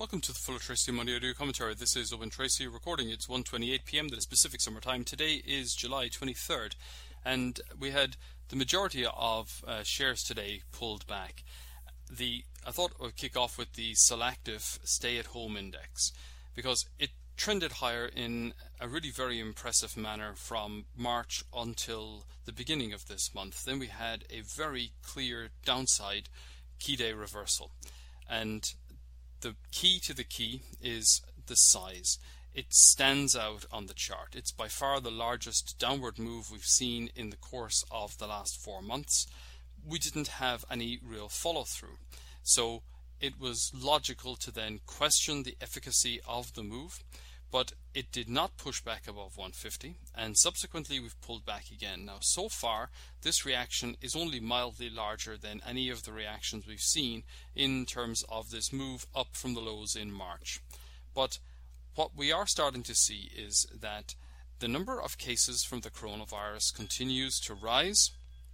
Welcome to the Full of Tracy Monday Audio Commentary. This is Owen Tracy recording. It's 1:28 p.m. the Pacific Summer Time. Today is July 23rd, and we had the majority of shares today pulled back. I thought I would kick off with the Solactive Stay-at-Home Index because it trended higher in a really very impressive manner from March until the beginning of this month. Then we had a very clear downside key day reversal, and the key to the key is the size. It stands out on the chart. It's by far the largest downward move we've seen in the course of the last 4 months. We didn't have any real follow through, so it was logical to then question the efficacy of the move, but it did not push back above 150, and subsequently we've pulled back again. Now, so far, this reaction is only mildly larger than any of the reactions we've seen in terms of this move up from the lows in March. But what we are starting to see is that the number of cases from the coronavirus continues to rise,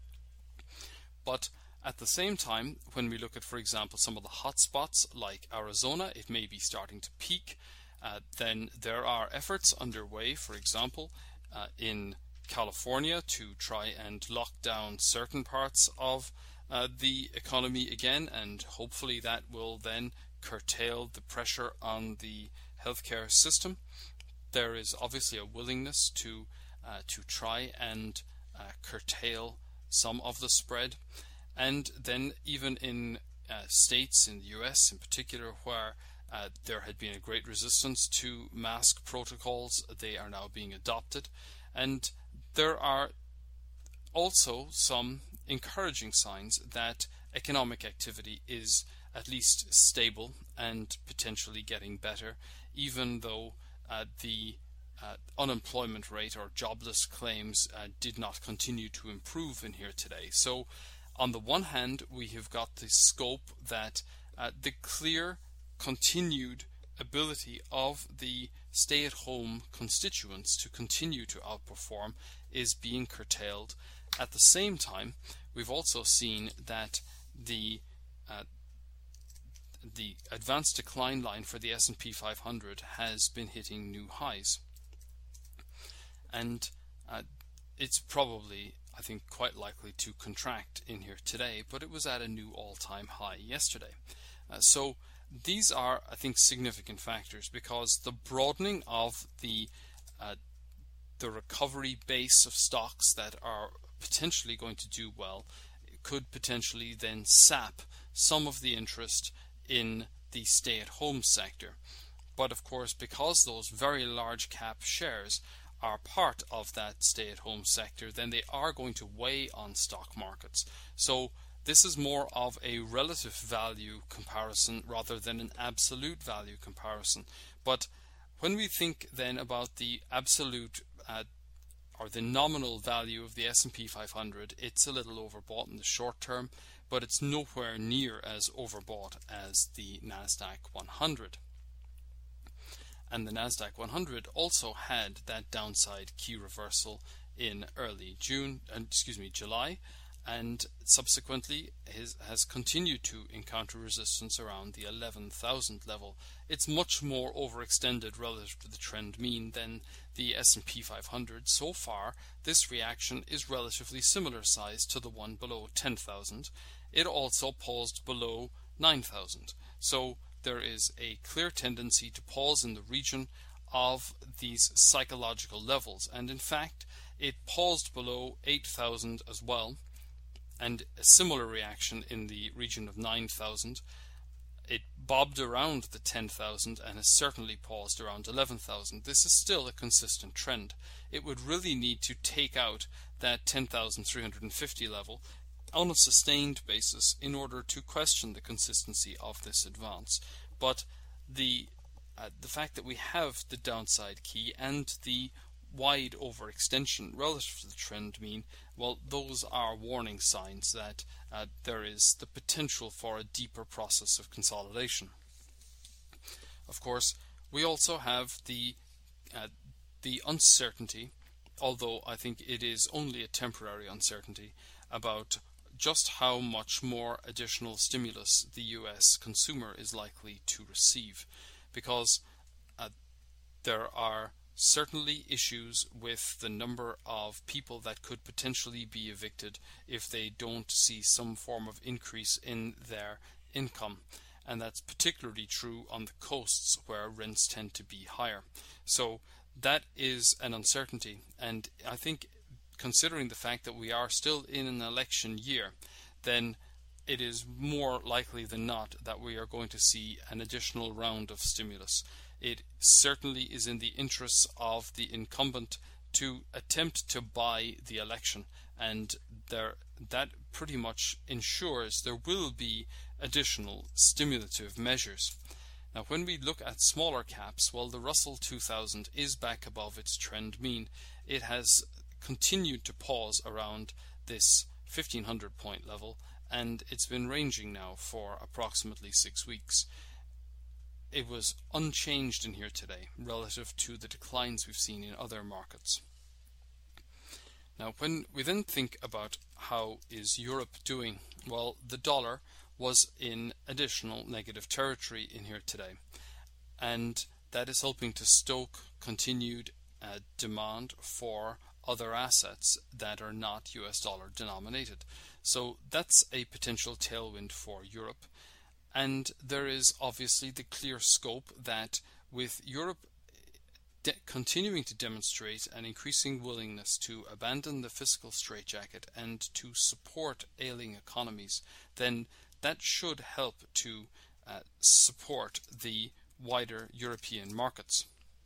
but at the same time, when we look at, for example, some of the hotspots like Arizona, it may be starting to peak. Then there are efforts underway, for example, in California to try and lock down certain parts of the economy again, and hopefully that will then curtail the pressure on the healthcare system. There is obviously a willingness to try and curtail some of the spread, and then even in states in the US in particular where there had been a great resistance to mask protocols, they are now being adopted. And there are also some encouraging signs that economic activity is at least stable and potentially getting better, even though the unemployment rate or jobless claims did not continue to improve in here today. So on the one hand, we have got the scope that the clear continued ability of the stay-at-home constituents to continue to outperform is being curtailed. At the same time, we've also seen that the advanced decline line for the S&P 500 has been hitting new highs, and it's probably, I think, quite likely to contract in here today, but it was at a new all-time high yesterday. So these are, I think, significant factors because the broadening of the recovery base of stocks that are potentially going to do well could potentially then sap some of the interest in the stay-at-home sector. But of course, because those very large cap shares are part of that stay-at-home sector, then they are going to weigh on stock markets. So this is more of a relative value comparison rather than an absolute value comparison. But when we think then about the absolute or the nominal value of the S&P 500, it's a little overbought in the short term, but it's nowhere near as overbought as the Nasdaq 100. And the Nasdaq 100 also had that downside key reversal in early July, and subsequently has continued to encounter resistance around the 11,000 level. It's much more overextended relative to the trend mean than the S&P 500. So far, this reaction is relatively similar size to the one below 10,000. It also paused below 9,000. So there is a clear tendency to pause in the region of these psychological levels, and in fact, it paused below 8,000 as well, and a similar reaction in the region of 9,000. It bobbed around the 10,000 and has certainly paused around 11,000. This is still a consistent trend. It would really need to take out that 10,350 level on a sustained basis in order to question the consistency of this advance. But the fact that we have the downside key and the wide overextension relative to the trend mean, well, those are warning signs that there is the potential for a deeper process of consolidation. Of course, we also have the uncertainty, although I think it is only a temporary uncertainty, about just how much more additional stimulus the US consumer is likely to receive, because there are certainly issues with the number of people that could potentially be evicted if they don't see some form of increase in their income. And that's particularly true on the coasts where rents tend to be higher. So that is an uncertainty. And I think, considering the fact that we are still in an election year, then it is more likely than not that we are going to see an additional round of stimulus. It certainly is in the interests of the incumbent to attempt to buy the election, and that pretty much ensures there will be additional stimulative measures. Now, when we look at smaller caps, well, the Russell 2000 is back above its trend mean. It has continued to pause around this 1500 point level, and it's been ranging now for approximately 6 weeks. It was unchanged in here today relative to the declines we've seen in other markets. Now, when we then think about how is Europe doing, well, the dollar was in additional negative territory in here today, and that is helping to stoke continued demand for other assets that are not US dollar denominated. So that's a potential tailwind for Europe. And there is obviously the clear scope that with Europe continuing to demonstrate an increasing willingness to abandon the fiscal straitjacket and to support ailing economies, then that should help to support the wider European markets.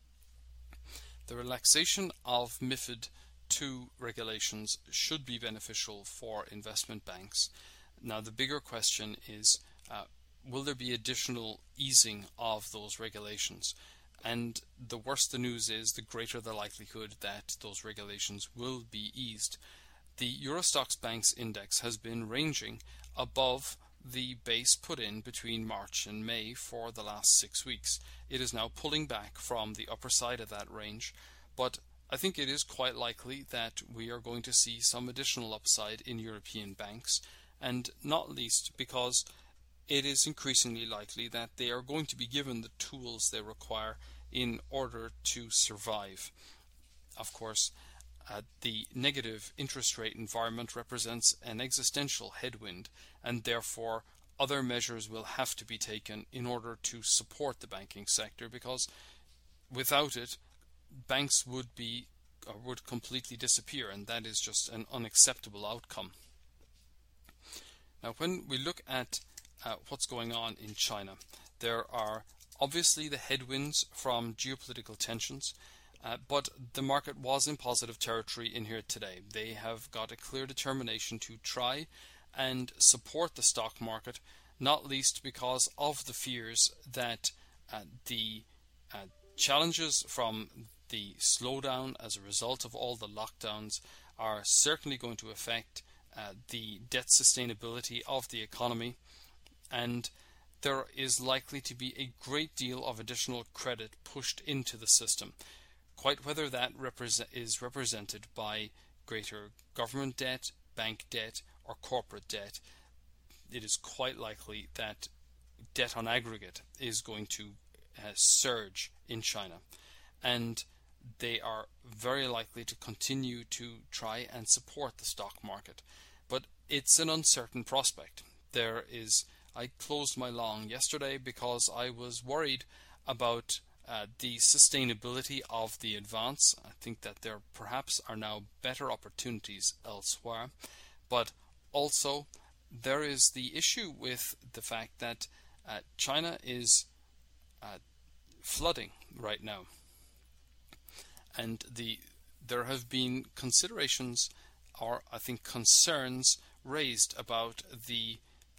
The relaxation of MiFID II regulations should be beneficial for investment banks. Now, the bigger question is, will there be additional easing of those regulations? And the worse the news is, the greater the likelihood that those regulations will be eased. The Eurostoxx Banks Index has been ranging above the base put in between March and May for the last 6 weeks. It is now pulling back from the upper side of that range, but I think it is quite likely that we are going to see some additional upside in European banks, and not least because it is increasingly likely that they are going to be given the tools they require in order to survive. Of course, the negative interest rate environment represents an existential headwind, and therefore other measures will have to be taken in order to support the banking sector, because without it, banks would completely disappear, and that is just an unacceptable outcome. Now, when we look at what's going on in China, there are obviously the headwinds from geopolitical tensions, but the market was in positive territory in here today. They have got a clear determination to try and support the stock market, not least because of the fears that the challenges from the slowdown as a result of all the lockdowns are certainly going to affect the debt sustainability of the economy, and there is likely to be a great deal of additional credit pushed into the system. Quite whether that is represented by greater government debt, bank debt, or corporate debt, it is quite likely that debt on aggregate is going to surge in China, and they are very likely to continue to try and support the stock market. But it's an uncertain prospect. I closed my long yesterday because I was worried about the sustainability of the advance. I think that there perhaps are now better opportunities elsewhere, but also there is the issue with the fact that China is flooding right now, and there have been considerations, or I think concerns, raised about the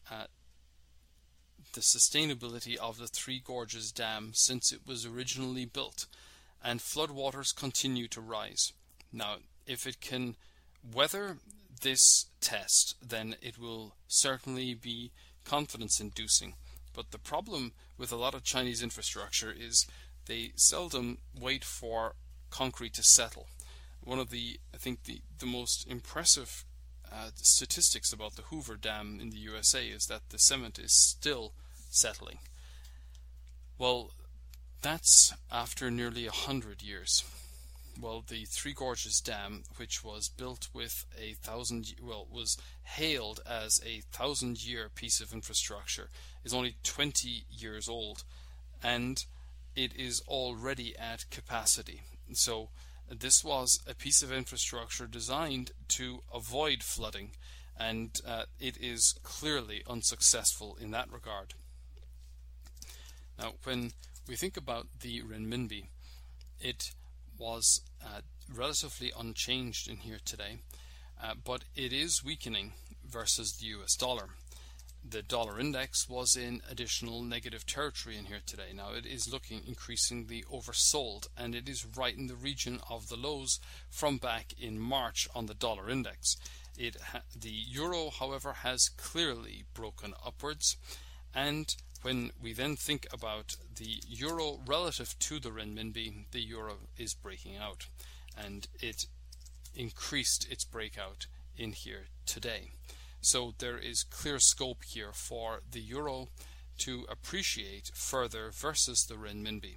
sustainability of the Three Gorges Dam since it was originally built, and floodwaters continue to rise. Now, if it can weather this test, then it will certainly be confidence-inducing. But the problem with a lot of Chinese infrastructure is they seldom wait for concrete to settle. One of the most impressive statistics about the Hoover Dam in the USA is that the sediment is still settling. Well, that's after nearly 100 years. Well, the Three Gorges Dam, which was built with was hailed as a 1,000-year piece of infrastructure, is only 20 years old, and it is already at capacity. So this was a piece of infrastructure designed to avoid flooding, and it is clearly unsuccessful in that regard. Now, when we think about the renminbi, it was relatively unchanged in here today, but it is weakening versus the US dollar. The dollar index was in additional negative territory in here today. Now it is looking increasingly oversold, and it is right in the region of the lows from back in March on the dollar index. The euro, however, has clearly broken upwards, and when we then think about the euro relative to the renminbi, the euro is breaking out, and it increased its breakout in here today. So there is clear scope here for the euro to appreciate further versus the renminbi.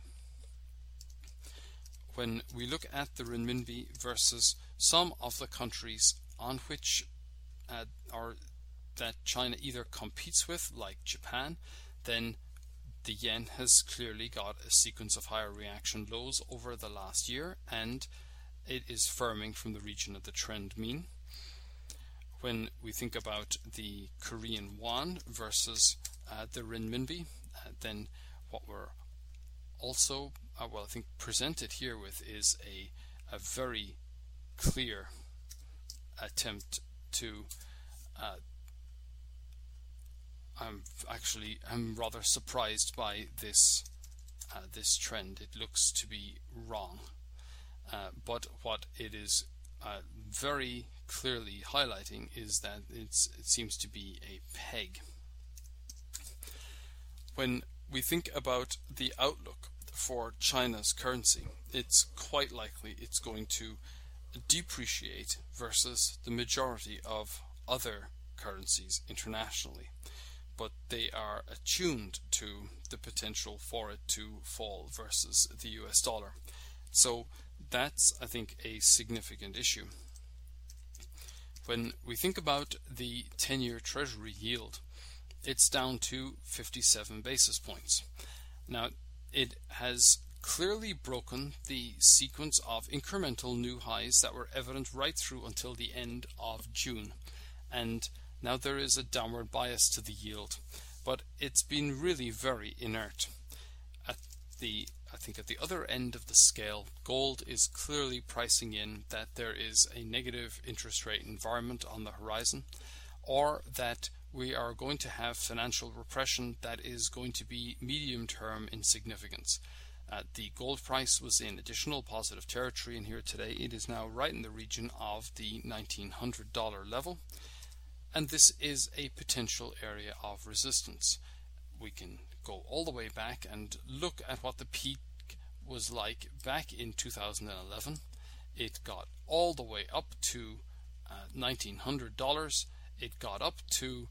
When we look at the renminbi versus some of the countries on which that China either competes with, like Japan, then the yen has clearly got a sequence of higher reaction lows over the last year, and it is firming from the region of the trend mean. When we think about the Korean won versus the renminbi, then what we're also I think presented here with is a very clear attempt to I'm rather surprised by this trend. It looks to be wrong, but what it is very clearly highlighting is that it seems to be a peg. When we think about the outlook for China's currency, it's quite likely it's going to depreciate versus the majority of other currencies internationally, but they are attuned to the potential for it to fall versus the US dollar. So that's, I think, a significant issue. When we think about the 10-year Treasury yield, it's down to 57 basis points. Now, it has clearly broken the sequence of incremental new highs that were evident right through until the end of June. And now there is a downward bias to the yield, but it's been really very inert. I think at the other end of the scale, gold is clearly pricing in that there is a negative interest rate environment on the horizon, or that we are going to have financial repression that is going to be medium term in significance. The gold price was in additional positive territory in here today. It is now right in the region of the $1,900 level, and this is a potential area of resistance. We can go all the way back and look at what the peak was like back in 2011. It got all the way up to $1,900. It got up to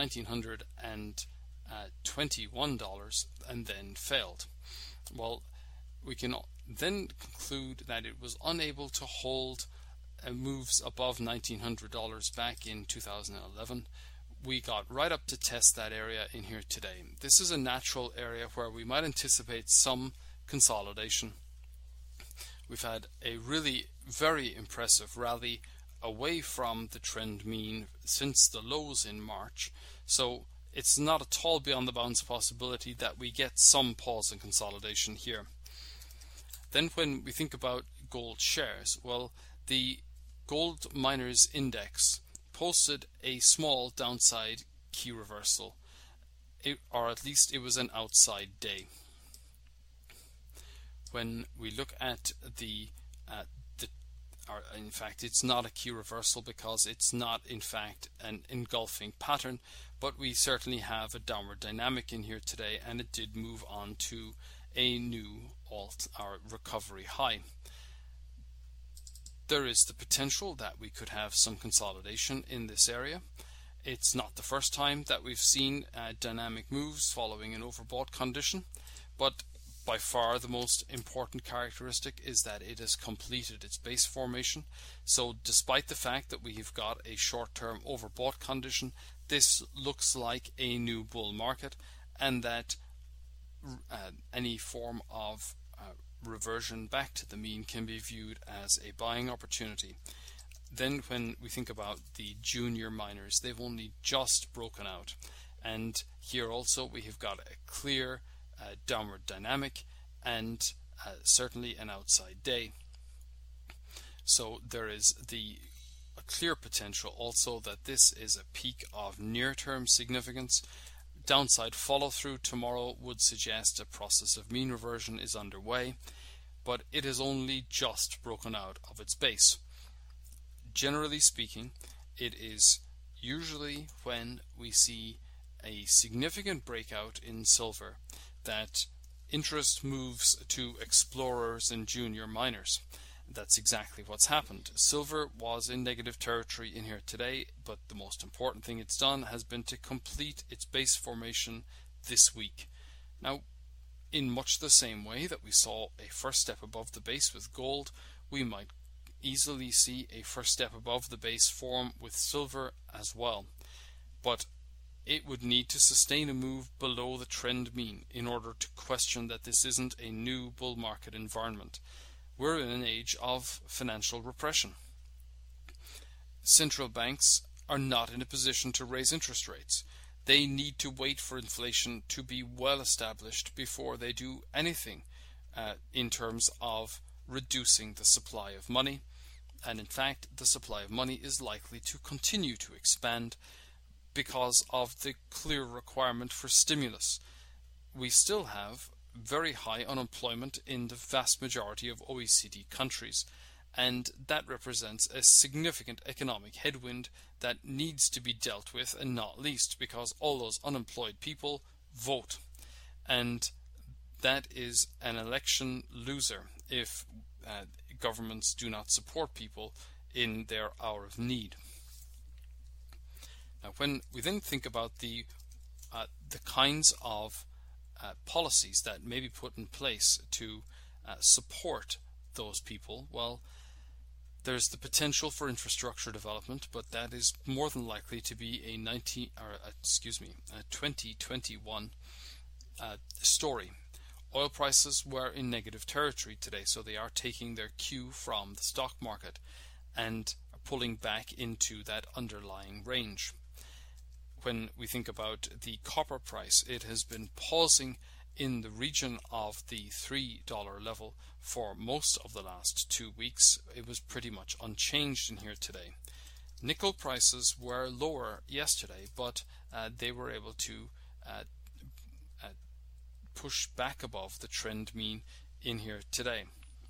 $1,921 and then failed. Well, we can then conclude that it was unable to hold moves above $1,900 back in 2011. We got right up to test that area in here today. This is a natural area where we might anticipate some consolidation. We've had a really very impressive rally away from the trend mean since the lows in March, so it's not at all beyond the bounds of possibility that we get some pause and consolidation here. Then when we think about gold shares, well, the Gold Miners Index posted a small downside key reversal, or at least it was an outside day. When we look at in fact it's not a key reversal because it's not in fact an engulfing pattern, but we certainly have a downward dynamic in here today, and it did move on to a new recovery high. there is the potential that we could have some consolidation in this area. It's not the first time that we've seen dynamic moves following an overbought condition, but by far the most important characteristic is that it has completed its base formation. So despite the fact that we've got a short-term overbought condition, this looks like a new bull market, and that any form of reversion back to the mean can be viewed as a buying opportunity. Then when we think about the junior miners, they've only just broken out, and here also we have got a clear downward dynamic and certainly an outside day. So there is a clear potential also that this is a peak of near-term significance. Downside follow-through tomorrow would suggest a process of mean reversion is underway, but it has only just broken out of its base. Generally speaking, it is usually when we see a significant breakout in silver that interest moves to explorers and junior miners. That's exactly what's happened. Silver was in negative territory in here today, but the most important thing it's done has been to complete its base formation this week. Now, in much the same way that we saw a first step above the base with gold, we might easily see a first step above the base form with silver as well. But it would need to sustain a move below the trend mean in order to question that this isn't a new bull market environment. We're in an age of financial repression. Central banks are not in a position to raise interest rates. They need to wait for inflation to be well established before they do anything in terms of reducing the supply of money. And in fact, the supply of money is likely to continue to expand because of the clear requirement for stimulus. We still have very high unemployment in the vast majority of OECD countries, and that represents a significant economic headwind that needs to be dealt with, and not least because all those unemployed people vote, and that is an election loser if governments do not support people in their hour of need. Now, when we then think about the kinds of policies that may be put in place to support those people, well, there's the potential for infrastructure development, but that is more than likely to be a 2021 story. Oil prices were in negative territory today, so they are taking their cue from the stock market and pulling back into that underlying range. When we think about the copper price, it has been pausing in the region of the $3 level for most of the last 2 weeks. It was pretty much unchanged in here today. Nickel prices were lower yesterday, but they were able to push back above the trend mean in here today.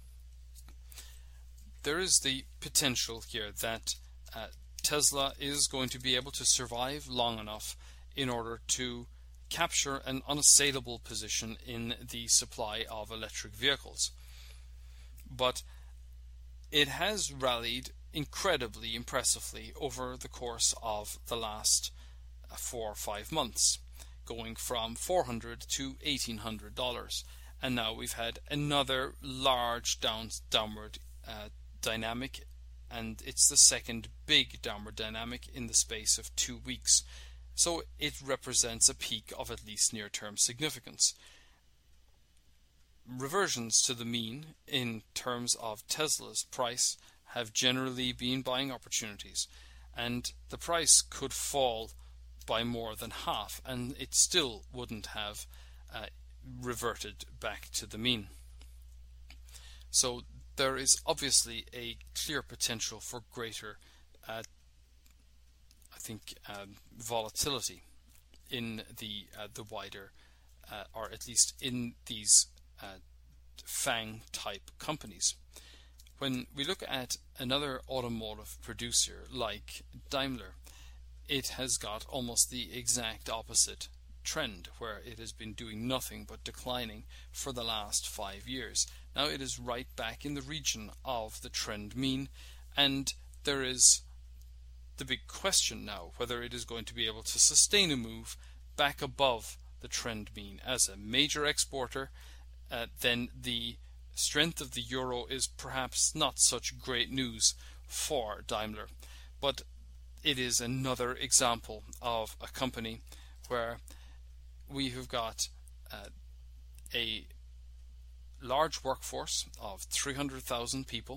There is the potential here that Tesla is going to be able to survive long enough in order to capture an unassailable position in the supply of electric vehicles. But it has rallied incredibly impressively over the course of the last 4 or 5 months, going from $400 to $1,800, and now we've had another large downward dynamic, and it's the second big downward dynamic in the space of 2 weeks. So it represents a peak of at least near-term significance. Reversions to the mean in terms of Tesla's price have generally been buying opportunities, and the price could fall by more than half and it still wouldn't have reverted back to the mean. So there is obviously a clear potential for greater volatility in the wider or at least in these FANG type companies. When we look at another automotive producer like Daimler, it has got almost the exact opposite trend where it has been doing nothing but declining for the last 5 years. Now it is right back in the region of the trend mean, and there is the big question now whether it is going to be able to sustain a move back above the trend mean. As a major exporter, then the strength of the euro is perhaps not such great news for Daimler, but it is another example of a company where we have got a large workforce of 300,000 people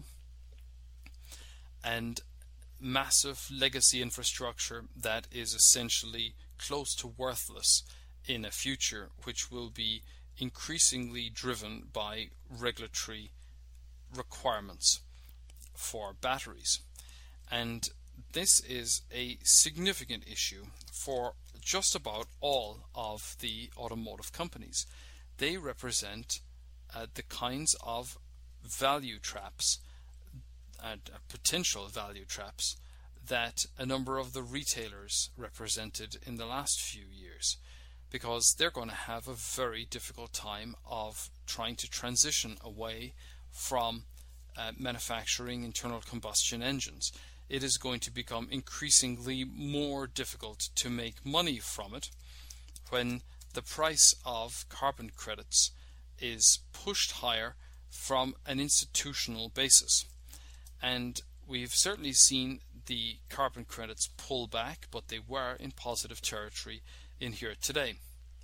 and massive legacy infrastructure that is essentially close to worthless in a future which will be increasingly driven by regulatory requirements for batteries. And this is a significant issue for just about all of the automotive companies. They represent the kinds of value traps and potential value traps that a number of the retailers represented in the last few years, because they're going to have a very difficult time of trying to transition away from manufacturing internal combustion engines. It is going to become increasingly more difficult to make money from it when the price of carbon credits is pushed higher from an institutional basis. And we've certainly seen the carbon credits pull back, but they were in positive territory in here today.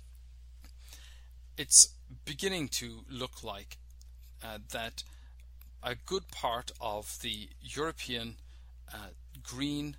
It's beginning to look like that a good part of the European Green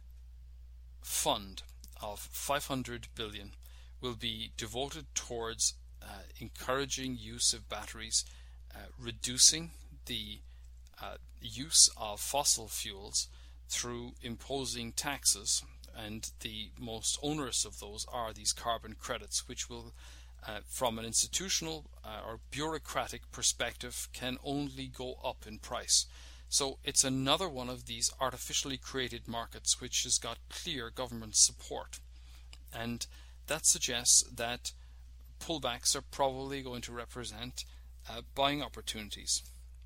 Fund of 500 billion will be devoted towards encouraging use of batteries, reducing the use of fossil fuels through imposing taxes, and the most onerous of those are these carbon credits, which will from an institutional or bureaucratic perspective can only go up in price. So it's another one of these artificially created markets which has got clear government support, and that suggests that pullbacks are probably going to represent buying opportunities.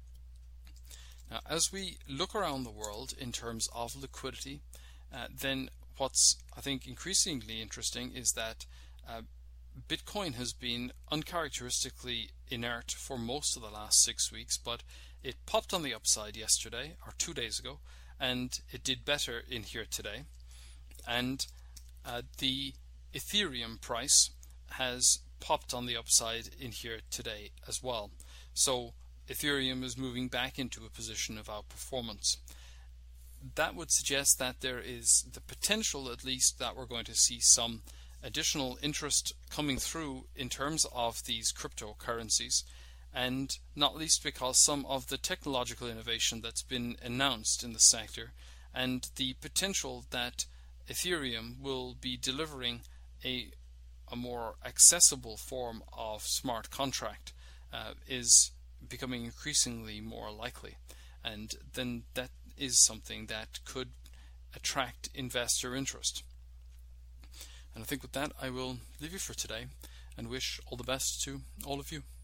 Now, as we look around the world in terms of liquidity, then what's I think increasingly interesting is that Bitcoin has been uncharacteristically inert for most of the last 6 weeks, but it popped on the upside yesterday or 2 days ago, and it did better in here today. And the Ethereum price has popped on the upside in here today as well. So Ethereum is moving back into a position of outperformance. That would suggest that there is the potential, at least, that we're going to see some additional interest coming through in terms of these cryptocurrencies, and not least because some of the technological innovation that's been announced in the sector and the potential that Ethereum will be delivering a more accessible form of smart contract is becoming increasingly more likely, and then that is something that could attract investor interest. And I think with that I will leave you for today and wish all the best to all of you.